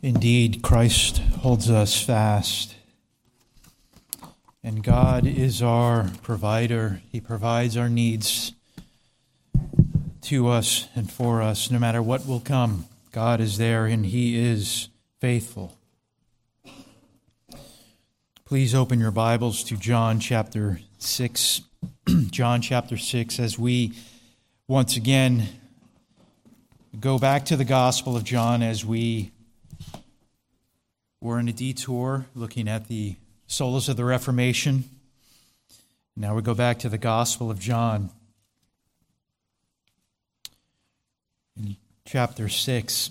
Indeed, Christ holds us fast, and God is our provider. He provides our needs to us and for us, no matter what will come. God is there, and He is faithful. Please open your Bibles to John chapter 6. John chapter 6, as we once again go back to the Gospel of John, as we were in a detour looking at the solas of the Reformation. Now we go back to the Gospel of John. In chapter 6,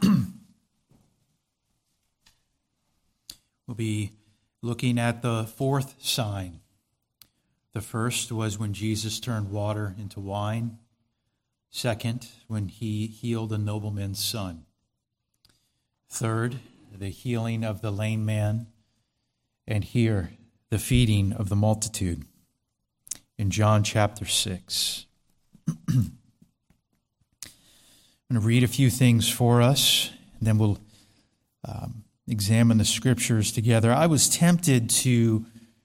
we'll be looking at the fourth sign. The first was when Jesus turned water into wine. Second, when He healed a nobleman's son. Third, the healing of the lame man. And here, the feeding of the multitude in John chapter 6. I'm going to read a few things for us, and then we'll examine the Scriptures together. I was tempted to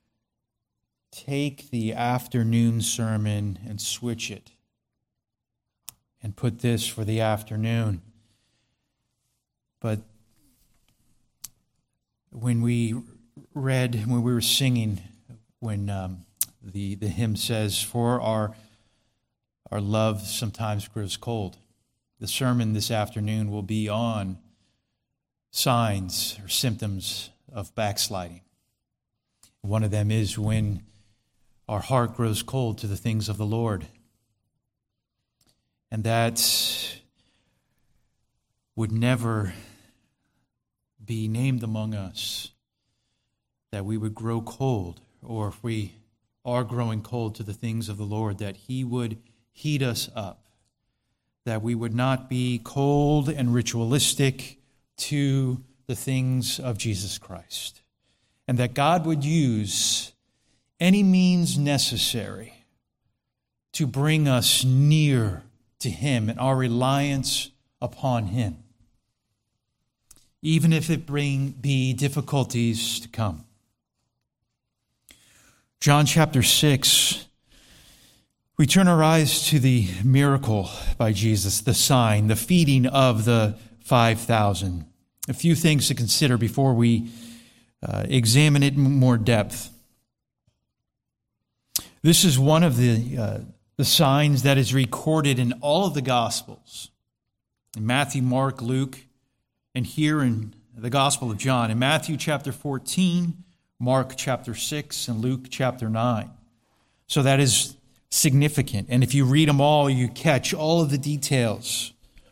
take the afternoon sermon and switch it and put this for the afternoon. But when we were singing, when the hymn says, "For our love sometimes grows cold," the sermon this afternoon will be on signs or symptoms of backsliding. One of them is when our heart grows cold to the things of the Lord. And that would never be named among us, that we would grow cold, or if we are growing cold to the things of the Lord, that He would heat us up, that we would not be cold and ritualistic to the things of Jesus Christ, and that God would use any means necessary to bring us near to Him and our reliance upon Him, even if it be difficulties to come. John chapter 6, we turn our eyes to the miracle by Jesus, the sign, the feeding of the 5,000. A few things to consider before we examine it in more depth. This is one of the signs that is recorded in all of the Gospels. In Matthew, Mark, Luke, and here in the Gospel of John. In Matthew chapter 14, Mark chapter 6, and Luke chapter 9. So that is significant. And if you read them all, you catch all of the details.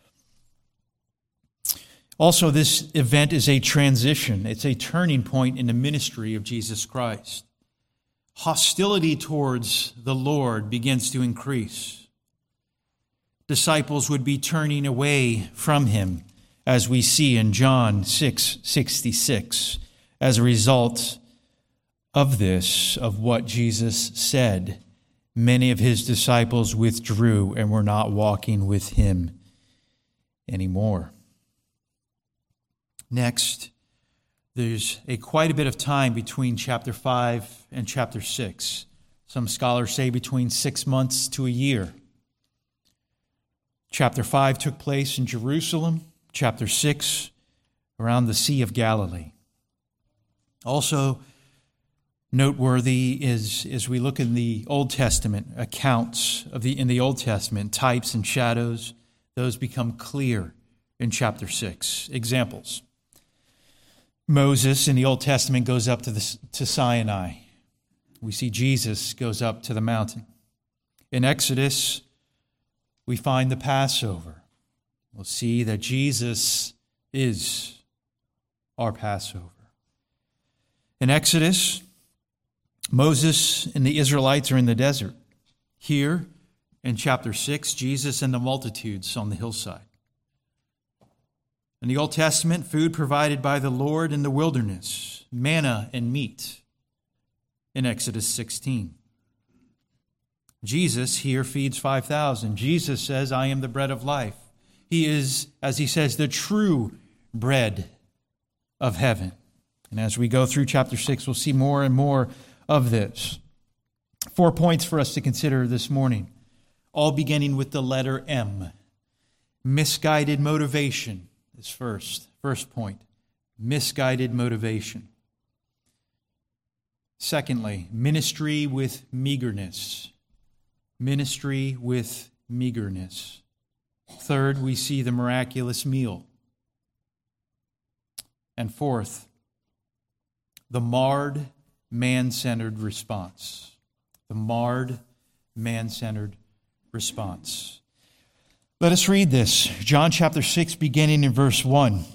Also, this event is a transition. It's a turning point in the ministry of Jesus Christ. Hostility towards the Lord begins to increase. Disciples would be turning away from Him, as we see in John 6:66, as a result of this, of what Jesus said. Many of His disciples withdrew and were not walking with Him anymore. Next, there's quite a bit of time between chapter 5 and chapter 6. Some scholars say between 6 months to a year. Chapter 5 took place in Jerusalem. Chapter 6, around the Sea of Galilee. Also noteworthy is, as we look in the Old Testament accounts in the Old Testament, types and shadows, those become clear in chapter 6. Examples. Moses in the Old Testament goes up to Sinai. We see Jesus goes up to the mountain. In Exodus, we find the Passover. We'll see that Jesus is our Passover. In Exodus, Moses and the Israelites are in the desert. Here, in chapter 6, Jesus and the multitudes on the hillside. In the Old Testament, food provided by the Lord in the wilderness, manna and meat, in Exodus 16. Jesus here feeds 5,000. Jesus says, "I am the bread of life." He is, as He says, the true bread of heaven. And as we go through chapter 6, we'll see more and more of this. 4 points for us to consider this morning, all beginning with the letter M. Misguided motivation is first. First point, misguided motivation. Secondly, ministry with meagerness. Ministry with meagerness. Third, we see the miraculous meal. And fourth, the marred, man-centered response. The marred, man-centered response. Let us read this. John chapter 6, beginning in verse 1.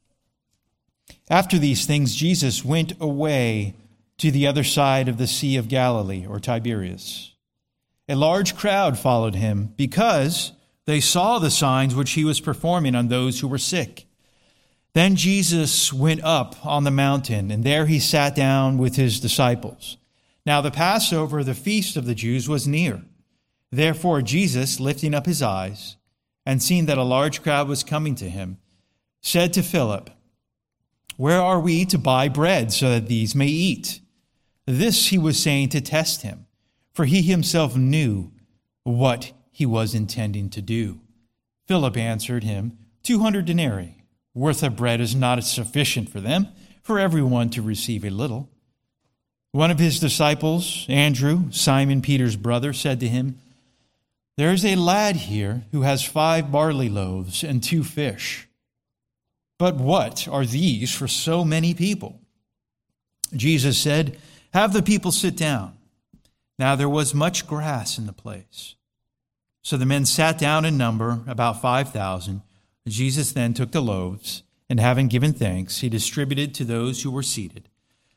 After these things, Jesus went away to the other side of the Sea of Galilee, or Tiberias. A large crowd followed him because they saw the signs which he was performing on those who were sick. Then Jesus went up on the mountain, and there he sat down with his disciples. Now the Passover, the feast of the Jews, was near. Therefore Jesus, lifting up his eyes, and seeing that a large crowd was coming to him, said to Philip, "Where are we to buy bread so that these may eat?" This he was saying to test him, for he himself knew what he was intending to do. Philip answered him, 200 denarii worth of bread is not sufficient for them, for everyone to receive a little. One of his disciples, Andrew, Simon Peter's brother, said to him, "There is a lad here who has 5 barley loaves and 2 fish. But what are these for so many people?" Jesus said, "Have the people sit down." Now there was much grass in the place. So the men sat down in number, about 5,000. Jesus then took the loaves, and having given thanks, he distributed to those who were seated.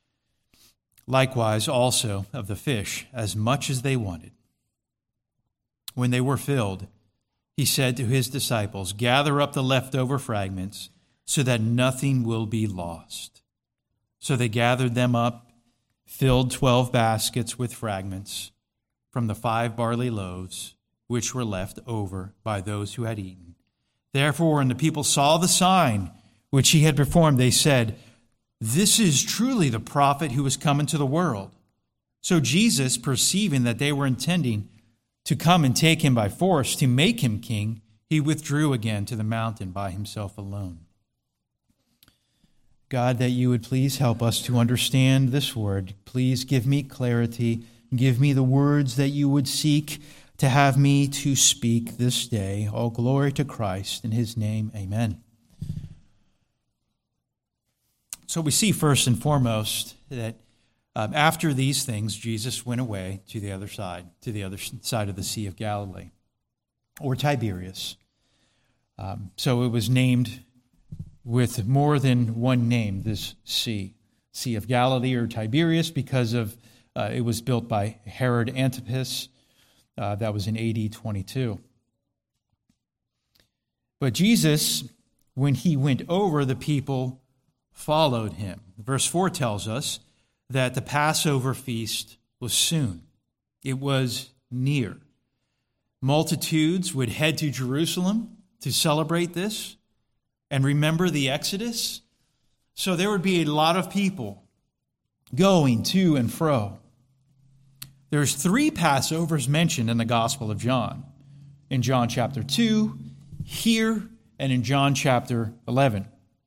Likewise also of the fish, as much as they wanted. When they were filled, he said to his disciples, "Gather up the leftover fragments, so that nothing will be lost." So they gathered them up, filled 12 baskets with fragments from the 5 barley loaves, which were left over by those who had eaten. Therefore, when the people saw the sign which he had performed, they said, "This is truly the prophet who has come into the world." So Jesus, perceiving that they were intending to come and take him by force, to make him king, he withdrew again to the mountain by himself alone. God, that you would please help us to understand this word. Please give me clarity. Give me the words that you would seek to have me to speak this day. All glory to Christ. In his name, amen. So we see first and foremost that after these things, Jesus went away to the other side of the Sea of Galilee, or Tiberias. So it was named with more than one name, this Sea of Galilee or Tiberias, because of it was built by Herod Antipas. That was in AD 22. But Jesus, when he went over, the people followed him. Verse 4 tells us that the Passover feast was soon. It was near. Multitudes would head to Jerusalem to celebrate this and remember the Exodus. So there would be a lot of people going to and fro. There's 3 Passovers mentioned in the Gospel of John. In John chapter 2, here, and in John chapter 11.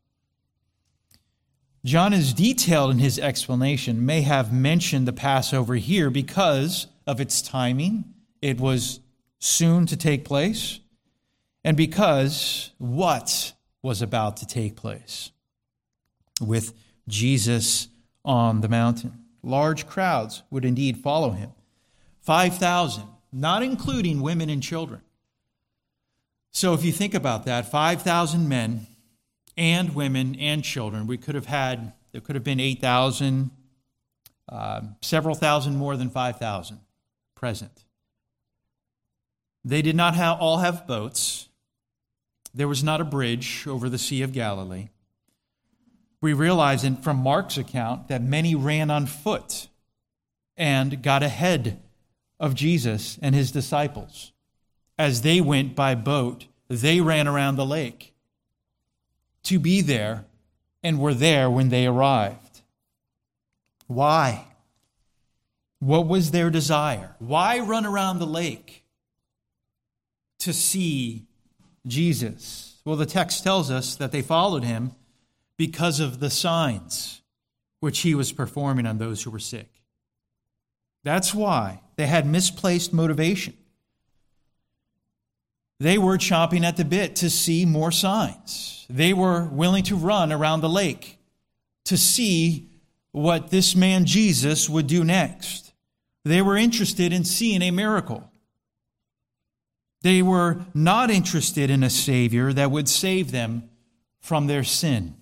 John is detailed in his explanation, may have mentioned the Passover here because of its timing. It was soon to take place, and because what was about to take place with Jesus on the mountain. Large crowds would indeed follow him. 5,000, not including women and children. So if you think about that, 5,000 men and women and children, there could have been 8,000, several thousand more than 5,000 present. They did not all have boats. There was not a bridge over the Sea of Galilee. We realize from Mark's account that many ran on foot and got ahead of Jesus and his disciples. As they went by boat, they ran around the lake to be there and were there when they arrived. Why? What was their desire? Why run around the lake to see Jesus? Well, the text tells us that they followed him because of the signs which he was performing on those who were sick. That's why they had misplaced motivation. They were chomping at the bit to see more signs. They were willing to run around the lake to see what this man Jesus would do next. They were interested in seeing a miracle. They were not interested in a Savior that would save them from their sin.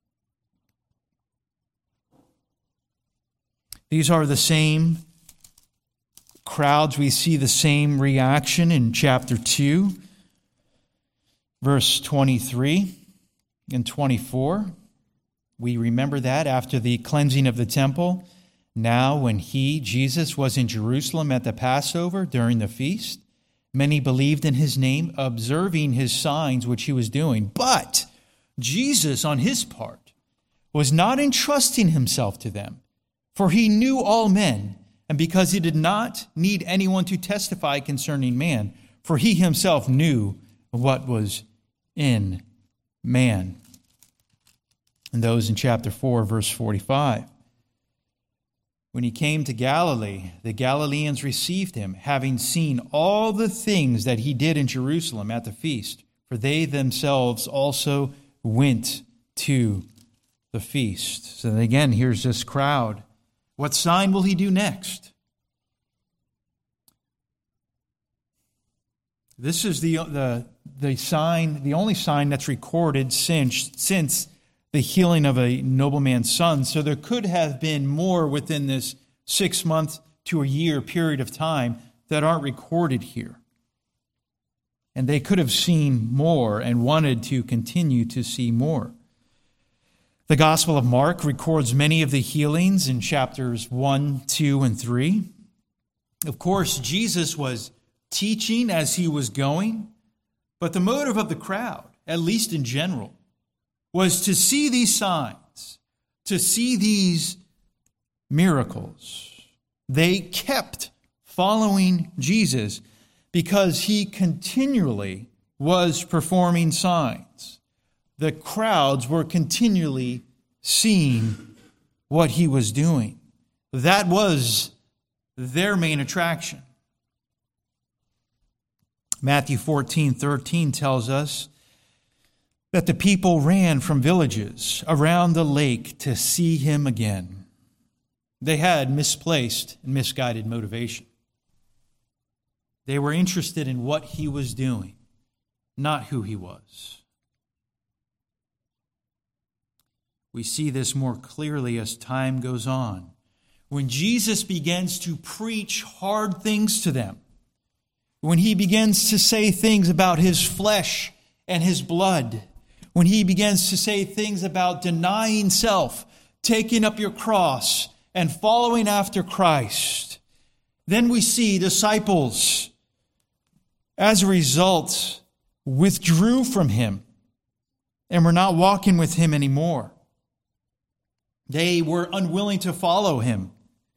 These are the same crowds. We see the same reaction in chapter 2, verse 23 and 24. We remember that after the cleansing of the temple. Now, when he, Jesus, was in Jerusalem at the Passover during the feast, many believed in his name, observing his signs which he was doing. But Jesus, on his part, was not entrusting himself to them, for he knew all men, and because he did not need anyone to testify concerning man, for he himself knew what was in man. And those in chapter 4, verse 45. When he came to Galilee, the Galileans received him, having seen all the things that he did in Jerusalem at the feast, for they themselves also went to the feast. So again, here's this crowd. What sign will he do next? This is the sign, the only sign that's recorded since the healing of a nobleman's son. So there could have been more within this 6 month to a year period of time that aren't recorded here. And they could have seen more and wanted to continue to see more. The Gospel of Mark records many of the healings in chapters 1, 2, and 3. Of course, Jesus was teaching as he was going, but the motive of the crowd, at least in general, was to see these signs, to see these miracles. They kept following Jesus because he continually was performing signs. The crowds were continually seeing what he was doing. That was their main attraction. Matthew 14:13 tells us that the people ran from villages around the lake to see him again. They had misplaced and misguided motivation. They were interested in what he was doing, not who he was. We see this more clearly as time goes on. When Jesus begins to preach hard things to them, when he begins to say things about his flesh and his blood, when he begins to say things about denying self, taking up your cross, and following after Christ, then we see disciples, as a result, withdrew from him and were not walking with him anymore. They were unwilling to follow him.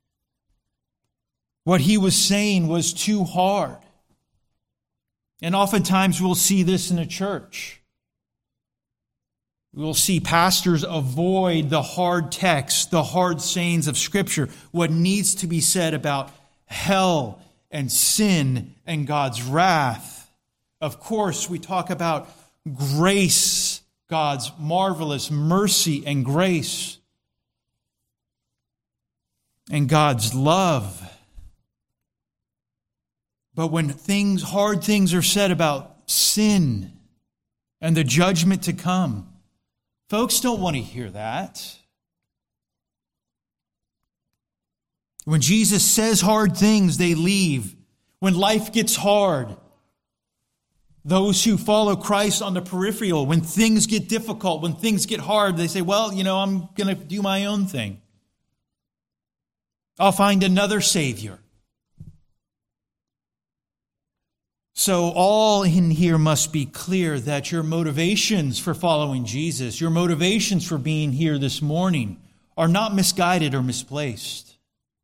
What he was saying was too hard. And oftentimes we'll see this in a church. We'll see pastors avoid the hard texts, the hard sayings of Scripture, what needs to be said about hell and sin and God's wrath. Of course, we talk about grace, God's marvelous mercy and grace, and God's love. But when hard things are said about sin and the judgment to come, folks don't want to hear that. When Jesus says hard things, they leave. When life gets hard, those who follow Christ on the peripheral, when things get difficult, when things get hard, they say, well, I'm going to do my own thing. I'll find another Savior. So all in here must be clear that your motivations for following Jesus, your motivations for being here this morning, are not misguided or misplaced.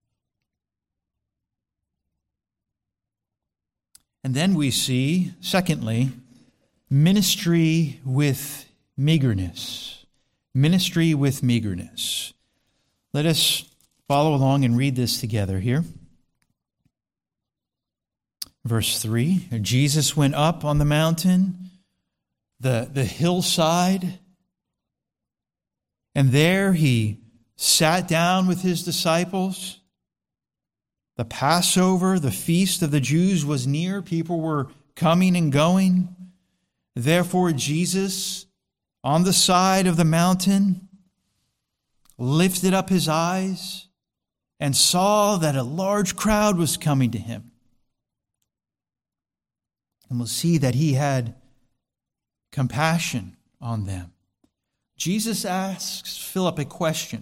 And then we see, secondly, ministry with meagerness. Ministry with meagerness. Let us follow along and read this together here. Verse 3, Jesus went up on the mountain, the hillside, and there he sat down with his disciples. The Passover, the feast of the Jews, was near. People were coming and going. Therefore, Jesus, on the side of the mountain, lifted up his eyes and saw that a large crowd was coming to him. And we'll see that he had compassion on them. Jesus asks Philip a question.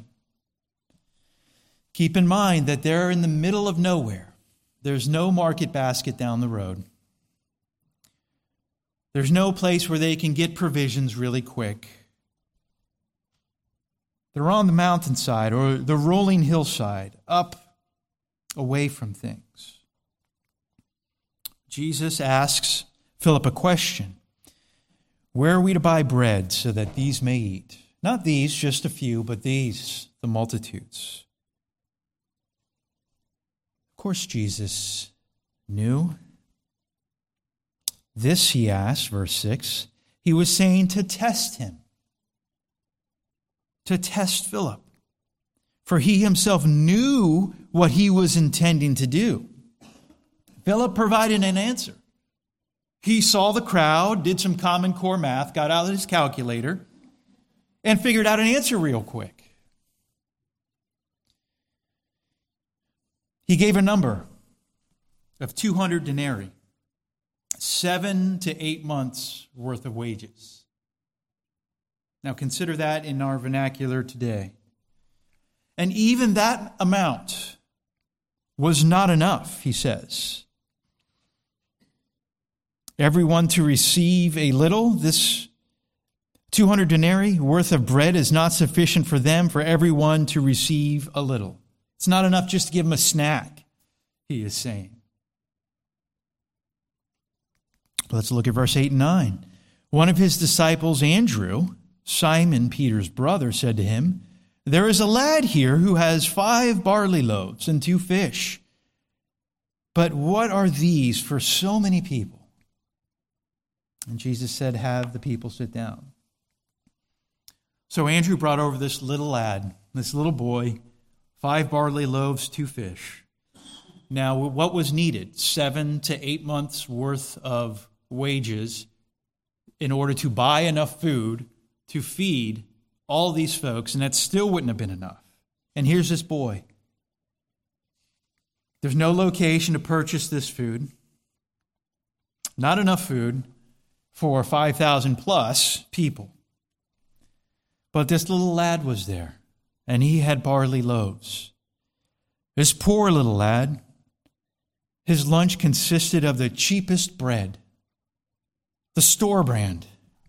Keep in mind that they're in the middle of nowhere. There's no market basket down the road. There's no place where they can get provisions really quick. They're on the mountainside or the rolling hillside, up away from things. Jesus asks Philip a question. Where are we to buy bread so that these may eat? Not these, just a few, but these, the multitudes. Of course, Jesus knew. This, he asked, verse 6, he was saying to test him, to test Philip. For he himself knew what he was intending to do. Philip provided an answer. He saw the crowd, did some Common Core math, got out his calculator, and figured out an answer real quick. He gave a number of 200 denarii, 7 to 8 months worth of wages. Now consider that in our vernacular today. And even that amount was not enough, he says. Everyone to receive a little, this 200 denarii worth of bread is not sufficient for them, for everyone to receive a little. It's not enough just to give them a snack, he is saying. Let's look at verse 8 and 9. One of his disciples, Andrew, Simon Peter's brother, said to him, there is a lad here who has 5 barley loaves and 2 fish. But what are these for so many people? And Jesus said, have the people sit down. So Andrew brought over this little lad, this little boy, 5 barley loaves, 2 fish. Now, what was needed? 7 to 8 months worth of wages in order to buy enough food to feed all these folks, and that still wouldn't have been enough. And here's this boy. There's no location to purchase this food. Not enough food for 5,000 plus people. But this little lad was there, and he had barley loaves. This poor little lad, his lunch consisted of the cheapest bread, the store brand.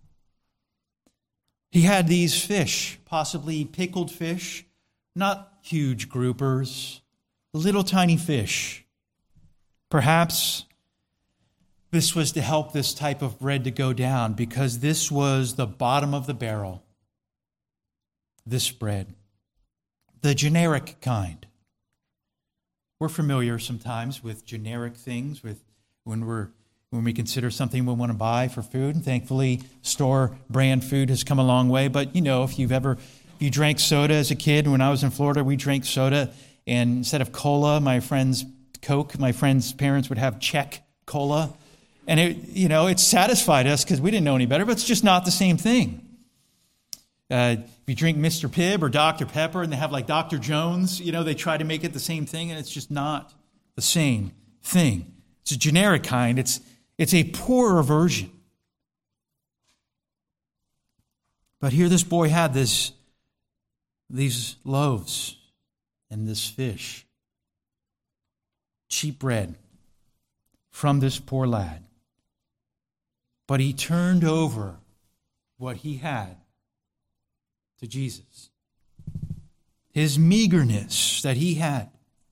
He had these fish, possibly pickled fish, not huge groupers, little tiny fish. Perhaps this was to help this type of bread to go down because this was the bottom of the barrel, this bread, the generic kind. We're familiar sometimes with generic things, with when we consider something we want to buy for food. And thankfully, store brand food has come a long way. But if you drank soda as a kid, when I was in Florida, we drank soda, and instead of cola, my friend's Coke, my friend's parents would have Czech cola. And it satisfied us because we didn't know any better, but it's just not the same thing. If you drink Mr. Pibb or Dr. Pepper and they have like Dr. Jones, they try to make it the same thing, and it's just not the same thing. It's a generic kind. It's a poorer version. But here this boy had these loaves and this fish. Cheap bread from this poor lad. But he turned over what he had to Jesus. His meagerness that he had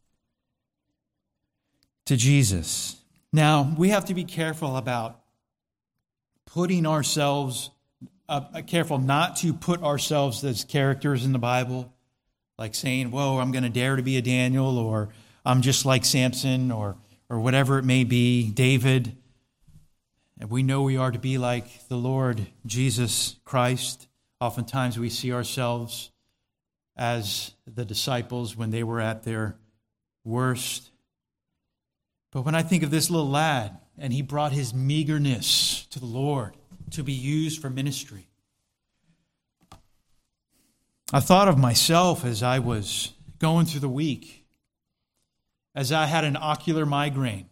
to Jesus. Now, we have to be careful about putting ourselves, careful not to put ourselves as characters in the Bible, like saying, whoa, I'm going to dare to be a Daniel, or I'm just like Samson, or whatever it may be, David. And we know we are to be like the Lord Jesus Christ. Oftentimes we see ourselves as the disciples when they were at their worst. But when I think of this little lad, and he brought his meagerness to the Lord to be used for ministry, I thought of myself as I was going through the week, as I had an ocular migraine.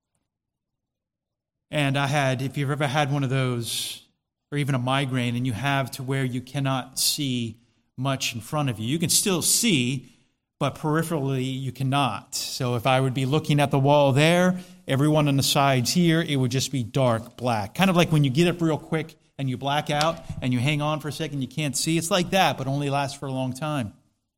And I had, if you've ever had one of those, or even a migraine, and you have to where you cannot see much in front of you. You can still see, but peripherally you cannot. So if I would be looking at the wall there, everyone on the sides here, it would just be dark black. Kind of like when you get up real quick and you black out and you hang on for a second, you can't see. It's like that, but only lasts for a long time.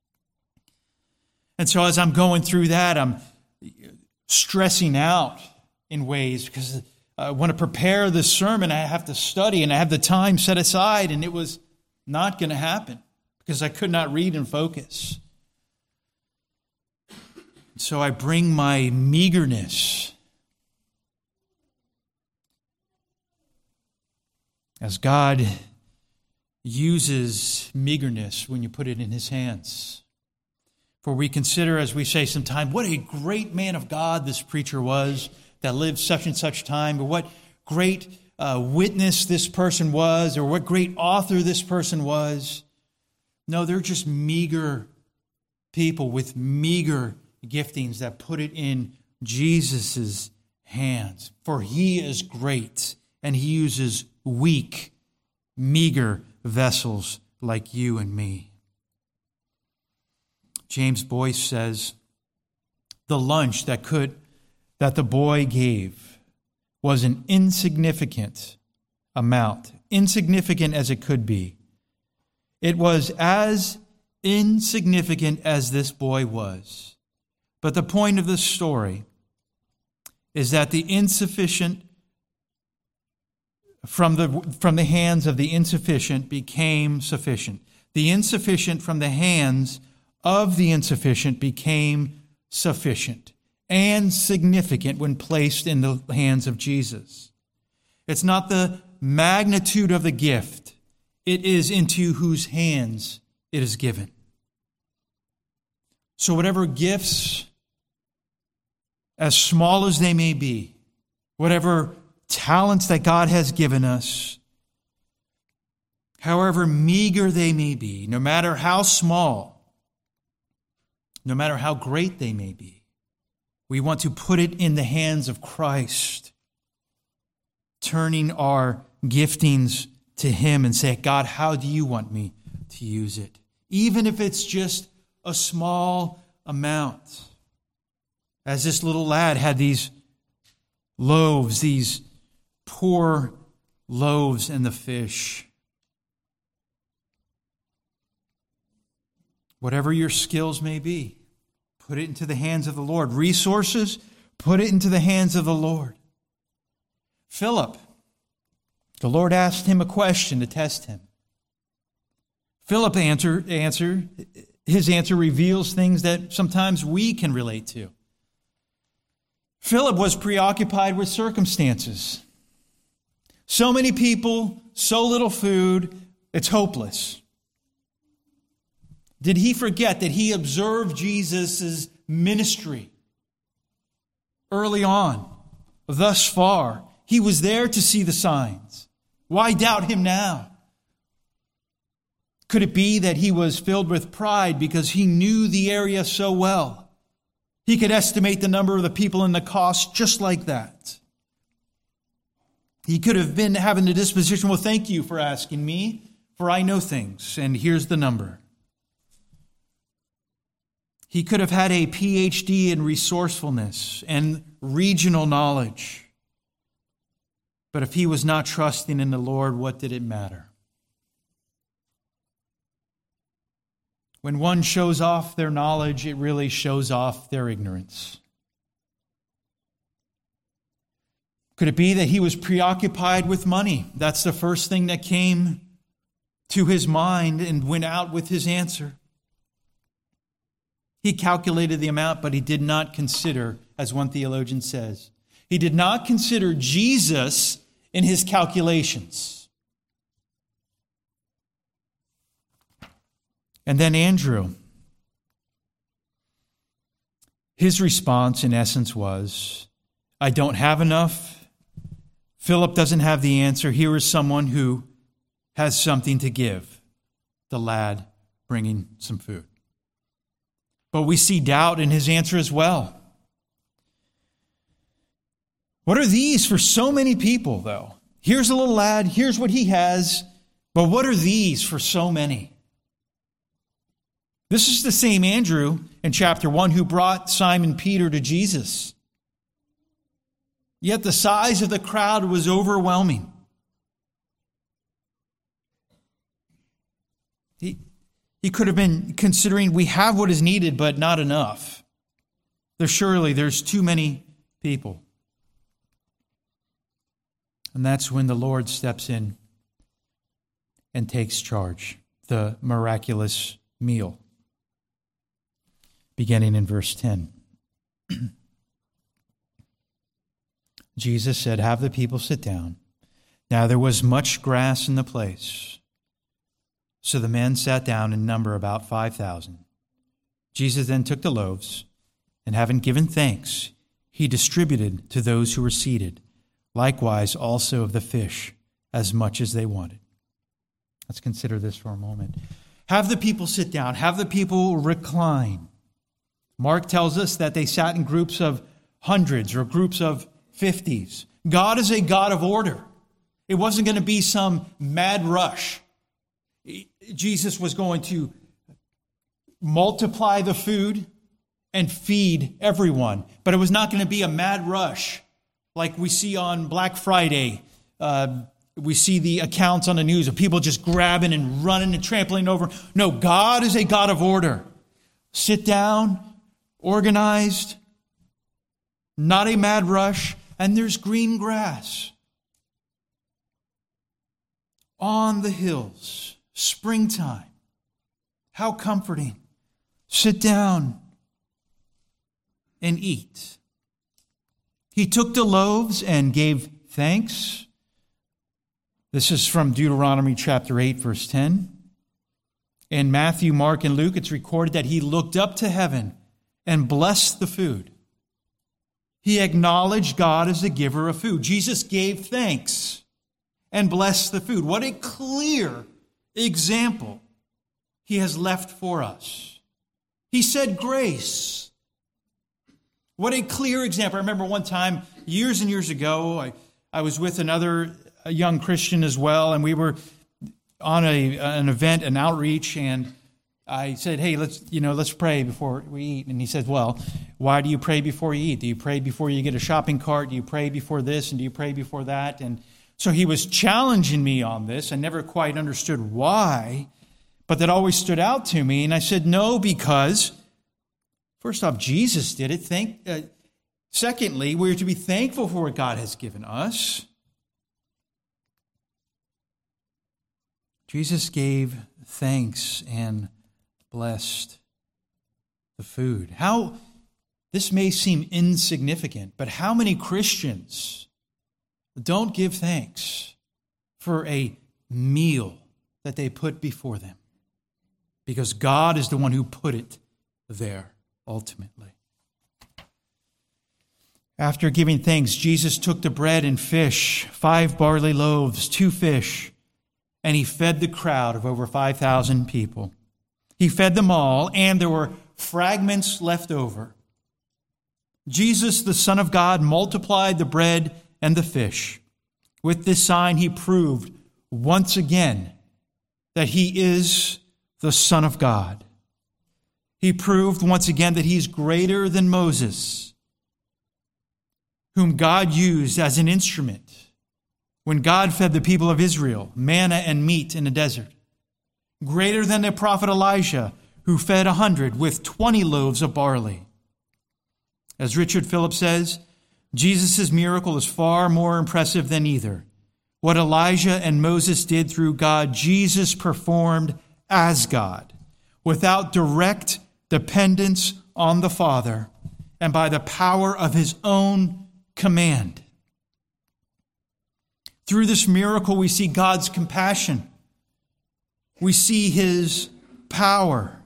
And so as I'm going through that, I'm stressing out in ways because I want to prepare this sermon. I have to study and I have the time set aside, and it was not going to happen because I could not read and focus. So I bring my meagerness as God uses meagerness when you put it in His hands. For we consider, as we say sometime, what a great man of God this preacher was that lived such and such time, or what great witness this person was, or what great author this person was. No, they're just meager people with meager giftings that put it in Jesus' hands. For He is great, and He uses weak, meager vessels like you and me. James Boyce says, the lunch that the boy gave was an insignificant amount, insignificant as it could be. It was as insignificant as this boy was. But the point of this story is that the insufficient from the hands of the insufficient became sufficient. The insufficient from the hands of the insufficient became sufficient and significant when placed in the hands of Jesus. It's not the magnitude of the gift. It is into whose hands it is given. So whatever gifts, as small as they may be, whatever talents that God has given us, however meager they may be, no matter how small, no matter how great they may be, we want to put it in the hands of Christ, turning our giftings to Him and say, God, how do you want me to use it? Even if it's just a small amount. As this little lad had these loaves, these poor loaves and the fish. Whatever your skills may be, put it into the hands of the Lord. Resources, put it into the hands of the Lord. Philip, the Lord asked him a question to test him. Philip his answer reveals things that sometimes we can relate to. Philip was preoccupied with circumstances. So many people, so little food, it's hopeless. Did he forget that he observed Jesus' ministry early on, thus far? He was there to see the signs. Why doubt him now? Could it be that he was filled with pride because he knew the area so well? He could estimate the number of the people and the cost just like that. He could have been having the disposition, well, thank you for asking me, for I know things, and here's the number. He could have had a PhD in resourcefulness and regional knowledge. But if he was not trusting in the Lord, what did it matter? When one shows off their knowledge, it really shows off their ignorance. Could it be that he was preoccupied with money? That's the first thing that came to his mind and went out with his answer. He calculated the amount, but he did not consider, as one theologian says, he did not consider Jesus in his calculations. And then Andrew. His response, in essence, was, I don't have enough. Philip doesn't have the answer. Here is someone who has something to give. The lad bringing some food. But we see doubt in his answer as well. What are these for so many people, though? Here's a little lad, here's what he has, but what are these for so many? This is the same Andrew in chapter 1 who brought Simon Peter to Jesus. Yet the size of the crowd was overwhelming. He could have been considering, we have what is needed, but not enough. There's too many people. And that's when the Lord steps in and takes charge, the miraculous meal. Beginning in verse 10. Jesus said, have the people sit down. Now there was much grass in the place. So the men sat down in number about 5,000. Jesus then took the loaves, and having given thanks, he distributed to those who were seated, likewise also of the fish, as much as they wanted. Let's consider this for a moment. Have the people sit down. Have the people recline. Mark tells us that they sat in groups of hundreds or groups of 50s. God is a God of order. It wasn't going to be some mad rush. Jesus was going to multiply the food and feed everyone. But it was not going to be a mad rush like we see on Black Friday. We see the accounts on the news of people just grabbing and running and trampling over. No, God is a God of order. Sit down, organized, not a mad rush, and there's green grass on the hills. Springtime. How comforting. Sit down and eat. He took the loaves and gave thanks. This is from Deuteronomy chapter 8, verse 10. In Matthew, Mark, and Luke, it's recorded that he looked up to heaven and blessed the food. He acknowledged God as the giver of food. Jesus gave thanks and blessed the food. What a clear example he has left for us. He said grace. What a clear example. I remember one time, years and years ago, I was with another young Christian as well, and we were on an event, an outreach, and I said, hey, let's pray before we eat. And he said, well, why do you pray before you eat? Do you pray before you get a shopping cart? Do you pray before this? And do you pray before that? And so he was challenging me on this. I never quite understood why, but that always stood out to me. And I said, no, because first off, Jesus did it. Secondly, we're to be thankful for what God has given us. Jesus gave thanks and blessed the food. This may seem insignificant, but how many Christians don't give thanks for a meal that they put before them? Because God is the one who put it there, ultimately. After giving thanks, Jesus took the bread and fish, 5 barley loaves, 2 fish, and he fed the crowd of over 5,000 people. He fed them all, and there were fragments left over. Jesus, the Son of God, multiplied the bread and the fish. With this sign, he proved once again that he is the Son of God. He proved once again that he's greater than Moses, whom God used as an instrument when God fed the people of Israel, manna and meat in the desert. Greater than the prophet Elijah, who fed 100 with 20 loaves of barley. As Richard Phillips says, Jesus' miracle is far more impressive than either. What Elijah and Moses did through God, Jesus performed as God, without direct dependence on the Father, and by the power of his own command. Through this miracle, we see God's compassion. We see his power.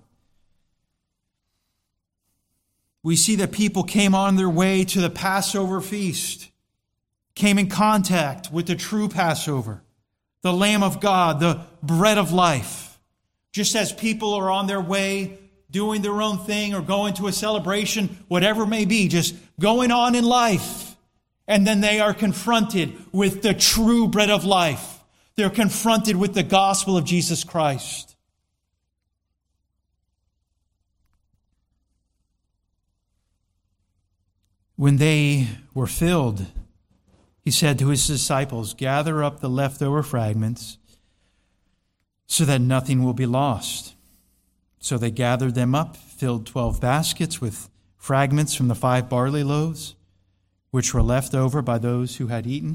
We see that people came on their way to the Passover feast, came in contact with the true Passover, the Lamb of God, the bread of life. Just as people are on their way doing their own thing or going to a celebration, whatever it may be, just going on in life. And then they are confronted with the true bread of life. They're confronted with the gospel of Jesus Christ. When they were filled, he said to his disciples, "Gather up the leftover fragments so that nothing will be lost." So they gathered them up, filled 12 baskets with fragments from the 5 barley loaves, which were left over by those who had eaten.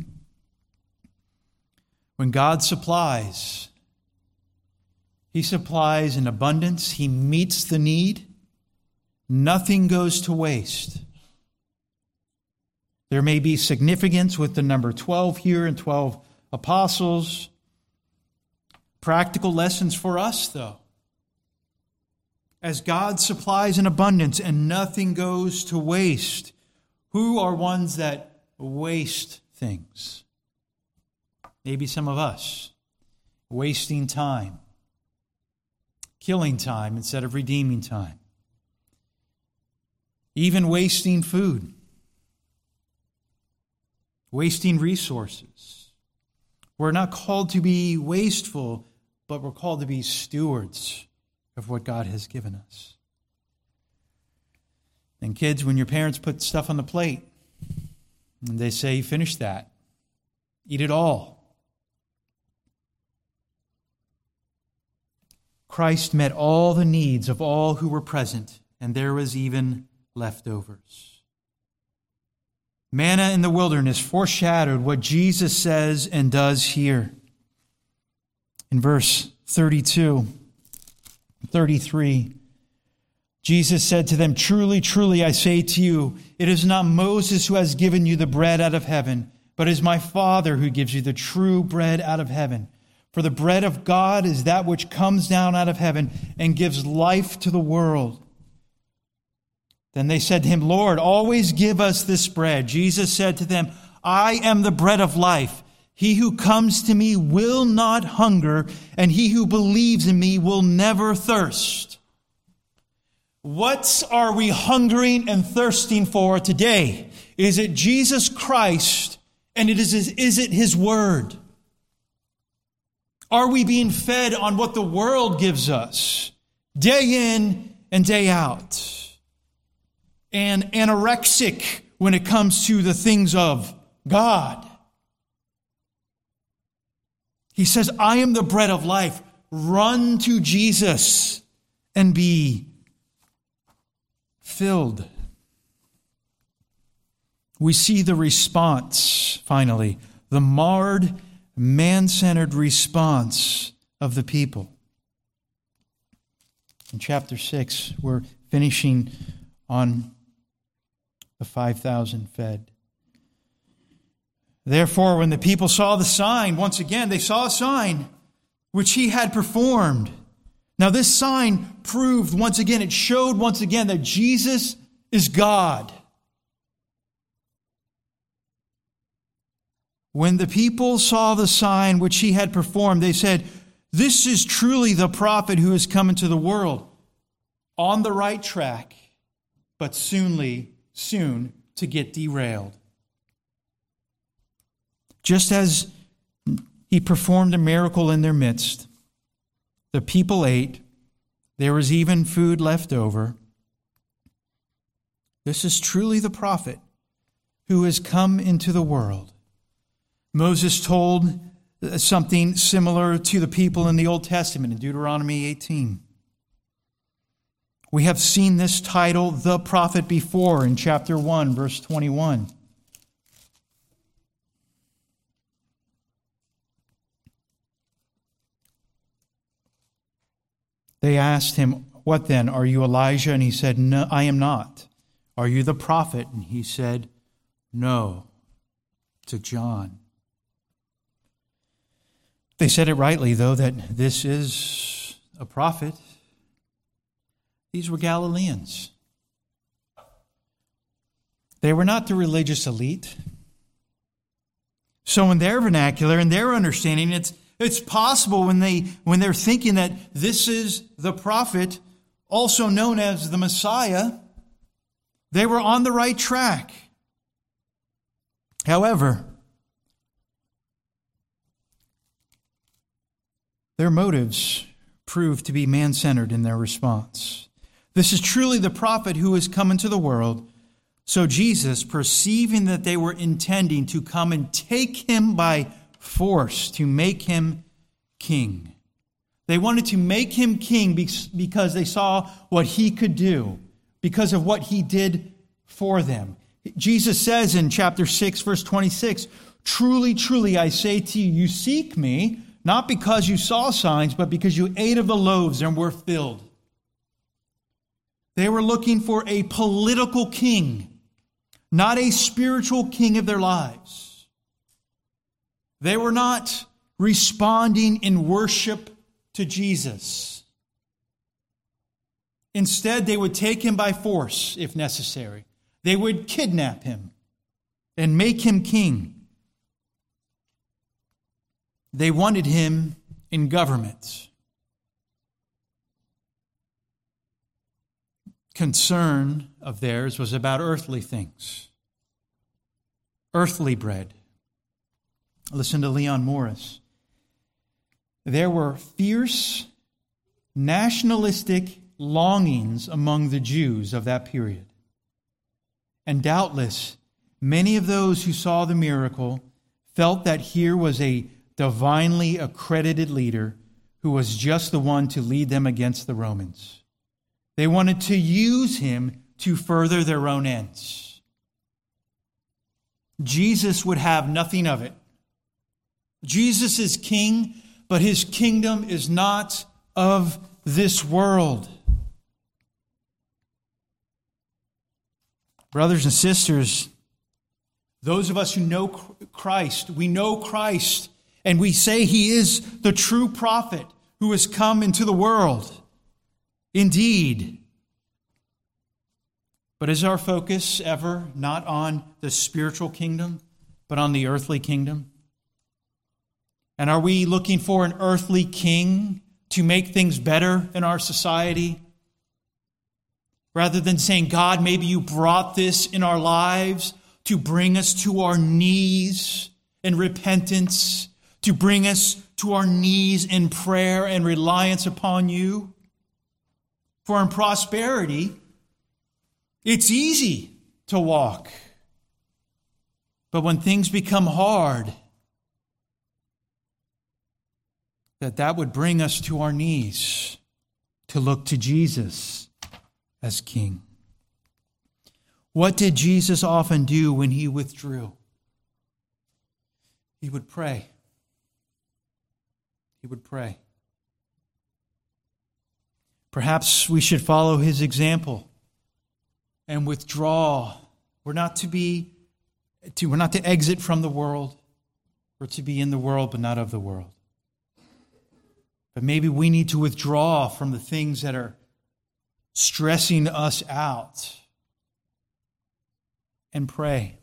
When God supplies, he supplies in abundance. He meets the need. Nothing goes to waste. There may be significance with the number 12 here and 12 apostles. Practical lessons for us, though. As God supplies in abundance and nothing goes to waste, who are ones that waste things? Maybe some of us. Wasting time. Killing time instead of redeeming time. Even wasting food. Wasting resources. We're not called to be wasteful, but we're called to be stewards of what God has given us. And kids, when your parents put stuff on the plate, and they say, "Finish that. Eat it all." Christ met all the needs of all who were present, and there was even leftovers. Manna in the wilderness foreshadowed what Jesus says and does here. In verse 32, 33, Jesus said to them, "Truly, truly, I say to you, it is not Moses who has given you the bread out of heaven, but it is my Father who gives you the true bread out of heaven. For the bread of God is that which comes down out of heaven and gives life to the world." Then they said to him, "Lord, always give us this bread." Jesus said to them, "I am the bread of life. He who comes to me will not hunger, and he who believes in me will never thirst." What are we hungering and thirsting for today? Is it Jesus Christ, and is it his word? Are we being fed on what the world gives us, day in and day out? And anorexic when it comes to the things of God. He says, "I am the bread of life." Run to Jesus and be filled. We see the response, finally, the marred, man-centered response of the people. In chapter 6, we're finishing on the 5,000 fed. Therefore, when the people saw the sign, once again, they saw a sign which he had performed. Now, this sign proved once again, it showed once again that Jesus is God. When the people saw the sign which he had performed, they said, "This is truly the prophet who has come into the world." On the right track, but soon to get derailed. Just as he performed a miracle in their midst, the people ate. There was even food left over. This is truly the prophet who has come into the world. Moses told something similar to the people in the Old Testament in Deuteronomy 18. We have seen this title, the prophet, before in chapter 1, verse 21. They asked him, "What then? Are you Elijah?" And he said, "No, I am not." "Are you the prophet?" And he said, "No," to John. They said it rightly, though, that this is a prophet. These were Galileans. They were not the religious elite. So in their vernacular, in their understanding, it's possible when they're thinking that this is the prophet, also known as the Messiah, they were on the right track. However, their motives proved to be man-centered in their response. This is truly the prophet who has come into the world. So Jesus, perceiving that they were intending to come and take him by force, to make him king. They wanted to make him king because they saw what he could do, because of what he did for them. Jesus says in chapter 6, verse 26, "Truly, truly, I say to you, you seek me, not because you saw signs, but because you ate of the loaves and were filled." They were looking for a political king, not a spiritual king of their lives. They were not responding in worship to Jesus. Instead, they would take him by force if necessary. They would kidnap him and make him king. They wanted him in government. Concern of theirs was about earthly things, earthly bread. Listen to Leon Morris. There were fierce nationalistic longings among the Jews of that period. And doubtless, many of those who saw the miracle felt that here was a divinely accredited leader who was just the one to lead them against the Romans. They wanted to use him to further their own ends. Jesus would have nothing of it. Jesus is king, but his kingdom is not of this world. Brothers and sisters, those of us who know Christ, we know Christ, and we say he is the true prophet who has come into the world. Indeed. But is our focus ever not on the spiritual kingdom, but on the earthly kingdom? And are we looking for an earthly king to make things better in our society? Rather than saying, God, maybe you brought this in our lives to bring us to our knees in repentance, to bring us to our knees in prayer and reliance upon you. For in prosperity, it's easy to walk. But when things become hard, that would bring us to our knees to look to Jesus as King. What did Jesus often do when he withdrew? He would pray. He would pray. Perhaps we should follow his example and withdraw. We're not to exit from the world. We're to be in the world, but not of the world. But maybe we need to withdraw from the things that are stressing us out and pray.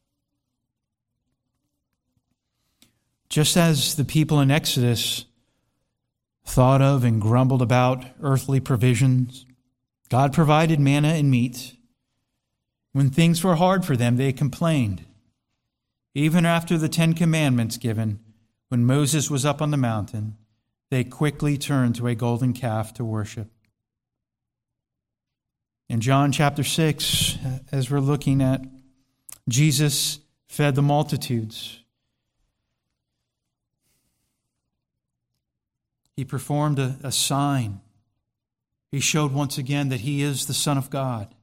Just as the people in Exodus thought of and grumbled about earthly provisions, God provided manna and meat. When things were hard for them, they complained. Even after the 10 Commandments given, when Moses was up on the mountain, they quickly turned to a golden calf to worship. In John chapter 6, as we're looking at, Jesus fed the multitudes. He performed a sign. He showed once again that he is the Son of God.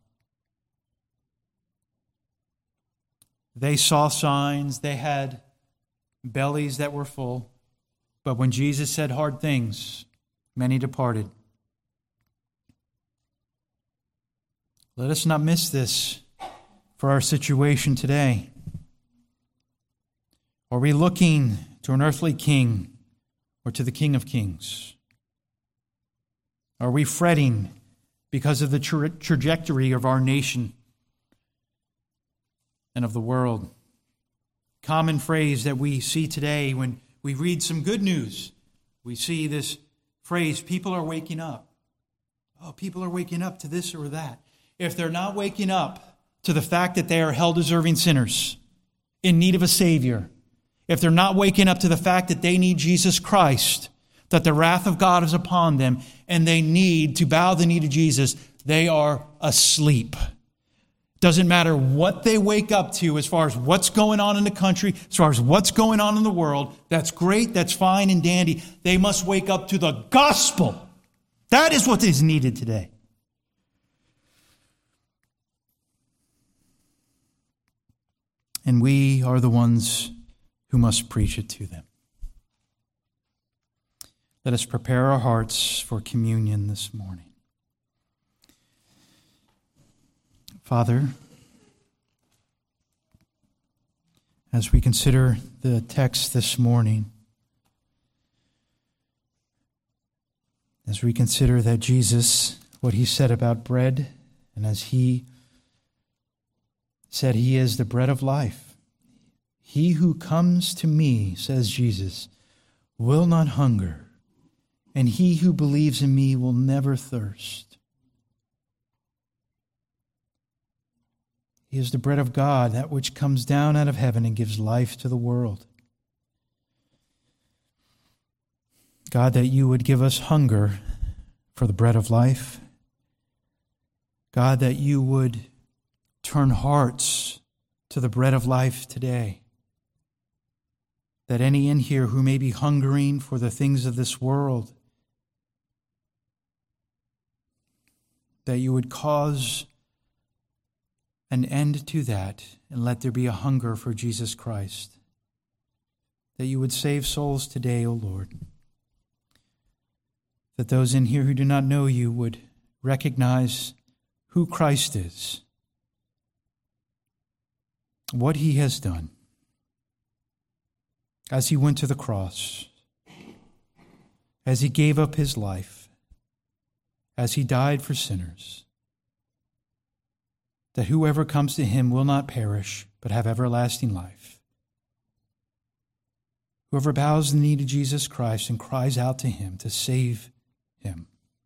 They saw signs. They had bellies that were full. But when Jesus said hard things, many departed. Let us not miss this for our situation today. Are we looking to an earthly king or to the King of Kings? Are we fretting because of the trajectory of our nation and of the world? Common phrase that we see today when we read some good news. We see this phrase, people are waking up. Oh, people are waking up to this or that. If they're not waking up to the fact that they are hell-deserving sinners in need of a Savior, if they're not waking up to the fact that they need Jesus Christ, that the wrath of God is upon them, and they need to bow the knee to Jesus, they are asleep. Doesn't matter what they wake up to as far as what's going on in the country, as far as what's going on in the world. That's great, that's fine and dandy. They must wake up to the gospel. That is what is needed today. And we are the ones who must preach it to them. Let us prepare our hearts for communion this morning. Father, as we consider the text this morning, as we consider that Jesus, what he said about bread, and as he said he is the bread of life. He who comes to me, says Jesus, will not hunger, and he who believes in me will never thirst. He is the bread of God, that which comes down out of heaven and gives life to the world. God, that you would give us hunger for the bread of life. God, that you would turn hearts to the bread of life today. That any in here who may be hungering for the things of this world, that you would cause an end to that, and let there be a hunger for Jesus Christ. That you would save souls today, O Lord. That those in here who do not know you would recognize who Christ is, what he has done, as he went to the cross, as he gave up his life, as he died for sinners, that whoever comes to him will not perish, but have everlasting life. Whoever bows the knee to Jesus Christ and cries out to him to save him.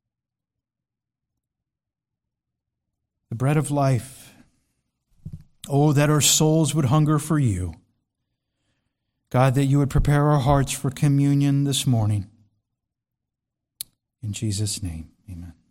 The bread of life. Oh, that our souls would hunger for you. God, that you would prepare our hearts for communion this morning. In Jesus' name, amen.